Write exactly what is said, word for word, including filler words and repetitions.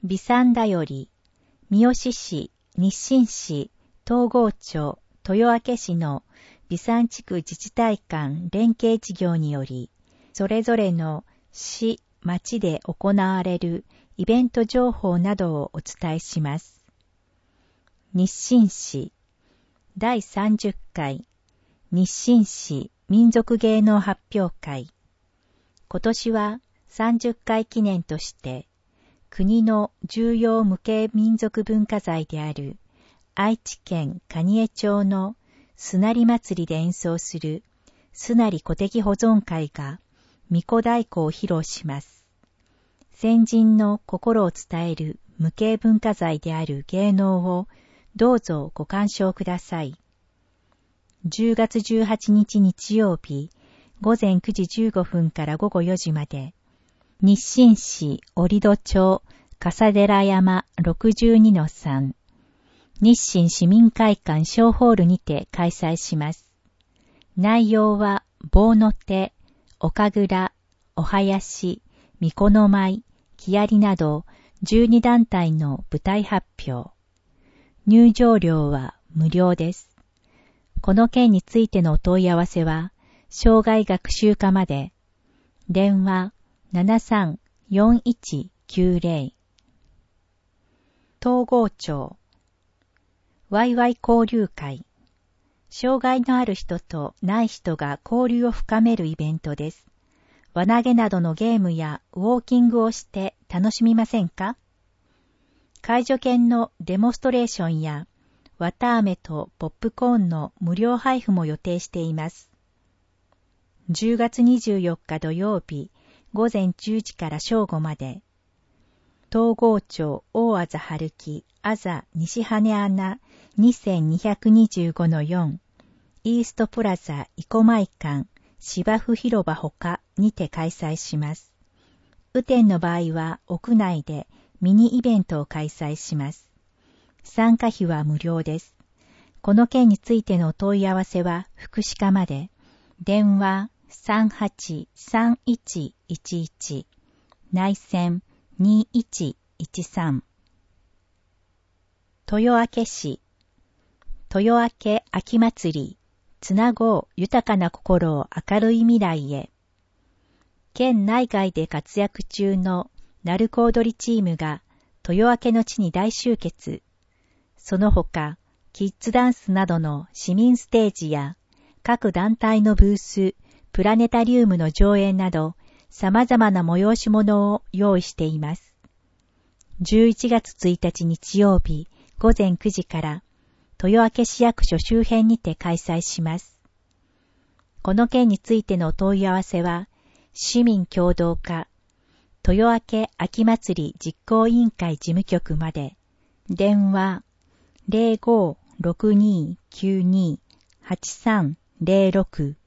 備産だより、三好市、日清市、東郷町、豊明市の備産地区自治体間連携事業により、それぞれの市、町で行われるイベント情報などをお伝えします。日清市だいさんじゅっかい日清市民族芸能発表会。今年はさんじゅっかい記念として国の重要無形民族文化財である愛知県蟹江町のすなり祭りで演奏するすなり古敵保存会が巫女太鼓を披露します。先人の心を伝える無形文化財である芸能をどうぞご鑑賞ください。じゅうがつじゅうはちにち日曜日、ごぜんくじじゅうごふんからごごよじまで、日清市折戸町笠寺山 ろくじゅうにのさん、日清市民会館小ホールにて開催します。内容は、棒の手、お神楽、お囃子、巫女の舞、木遣りなどじゅうにだんたいの舞台発表。入場料は無料です。この件についてのお問い合わせは、障害学習課まで、電話 ななさんよんいちきゅうぜろ。東郷町ワイワイ交流会。障害のある人とない人が交流を深めるイベントです。輪投げなどのゲームやウォーキングをして楽しみませんか？介助犬のデモンストレーションや綿飴とポップコーンの無料配布も予定しています。じゅうがつにじゅうよっか土曜日、ごぜんじゅうじから正午まで、東郷町大あざ春木あざ西羽穴 にせんにひゃくにじゅうごのよん、イーストプラザ生駒館芝生広場ほかにて開催します。雨天の場合は屋内でミニイベントを開催します。参加費は無料です。この件についてのお問い合わせは福祉課まで。電話 さんはちさんいちいちいち、内線にいちいちさん。豊明市豊明秋祭りつなごう豊かな心を明るい未来へ。県内外で活躍中の鳴子踊りチームが豊明の地に大集結。その他、キッズダンスなどの市民ステージや各団体のブース、プラネタリウムの上演など様々な催し物を用意しています。じゅういちがつついたち日曜日ごぜんくじから豊明市役所周辺にて開催します。この件についてのお問い合わせは、市民協働課、豊明秋祭り実行委員会事務局まで、電話 ゼロごろくにきゅうにはちさんゼロろく